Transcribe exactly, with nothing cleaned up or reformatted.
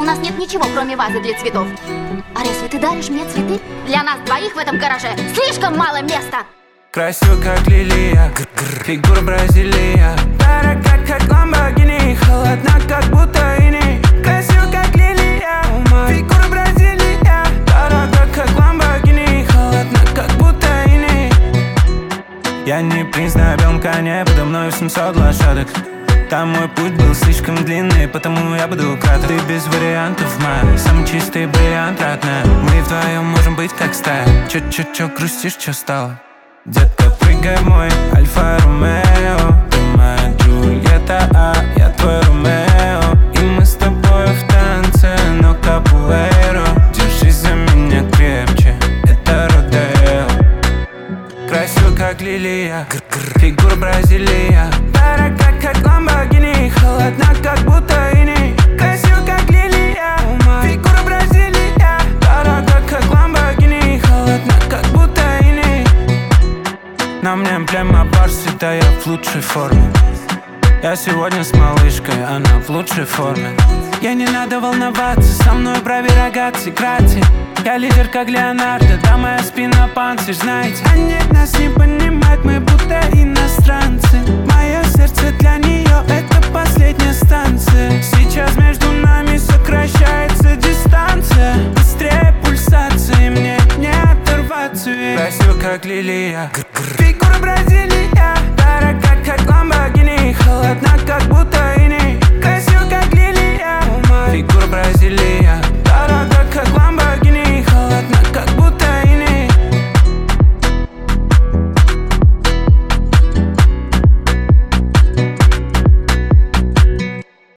У нас нет ничего, кроме вазы для цветов. А разве ты даришь мне цветы? Для нас двоих в этом гараже слишком мало места. Красиво, как лилия, фигура Бразилия. Дорога, как Ламборгини, холодна, как будто иней. Красиво, как лилия, фигура Бразилия. Дорога, как Ламборгини, холодна, как будто иней. Я не принц на белом коне, подо мной семьсот лошадок. Там мой путь был слишком длинный, потому я буду краток. Ты без вариантов, моя самый чистый бриллиант, родная. Мы вдвоем можем быть как стая. Чё-чё-чё, грустишь, чё стало? Детка, прыгай в мой Альфа-Ромео. Ты моя Джульетта, а я твой Ромео. И мы с тобой в танце, но капуэйро. Держись за меня крепче, это Родео. Красиво, как лилия, фигура Бразилия. Дорога, как Ламборгини, холодна, как будто иней. Красиво, как лилия, фигура Бразилия. Дорога, как Ламборгини, холодна, как будто иней. На мне эмблема Барси, да я в лучшей форме. Я сегодня с малышкой, она в лучшей форме. Ей не надо волноваться, со мной брови рогатцы, крати. Я лидер, как Леонардо, да моя спина панцирь, знаете. Они нас не понимают, мы будто иностранцы. Мое сердце для нее это последняя станция.